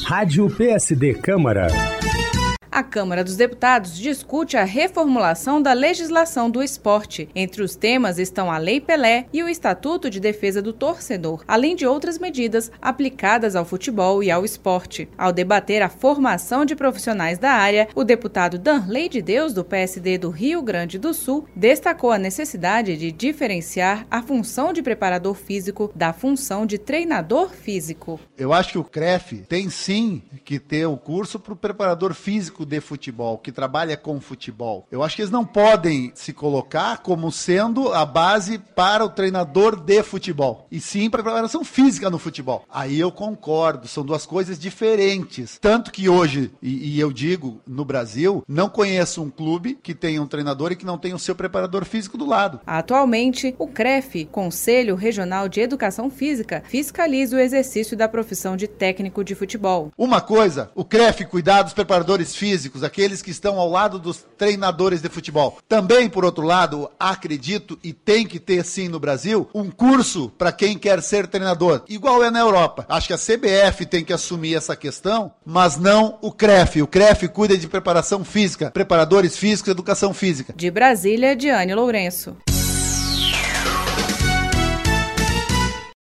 Rádio PSD Câmara. A Câmara dos Deputados discute a reformulação da legislação do esporte. Entre os temas estão a Lei Pelé e o Estatuto de Defesa do Torcedor, além de outras medidas aplicadas ao futebol e ao esporte. Ao debater a formação de profissionais da área, o deputado Danley de Deus, do PSD do Rio Grande do Sul, destacou a necessidade de diferenciar a função de preparador físico da função de treinador físico. Eu acho que o CREF tem sim que ter o curso para o preparador físico de futebol, que trabalha com futebol. Eu acho que eles não podem se colocar como sendo a base para o treinador de futebol, e sim para a preparação física no futebol. Aí eu concordo, são duas coisas diferentes. Tanto que hoje, e eu digo, no Brasil, não conheço um clube que tenha um treinador e que não tenha o seu preparador físico do lado. Atualmente, o CREF, Conselho Regional de Educação Física, fiscaliza o exercício da profissão de técnico de futebol. Uma coisa, o CREF cuidar dos preparadores físicos, aqueles que estão ao lado dos treinadores de futebol. Também, por outro lado, acredito, e tem que ter sim no Brasil, um curso para quem quer ser treinador, igual é na Europa. Acho que a CBF tem que assumir essa questão, mas não o CREF. O CREF cuida de preparação física, preparadores físicos e educação física. De Brasília, Diane Lourenço.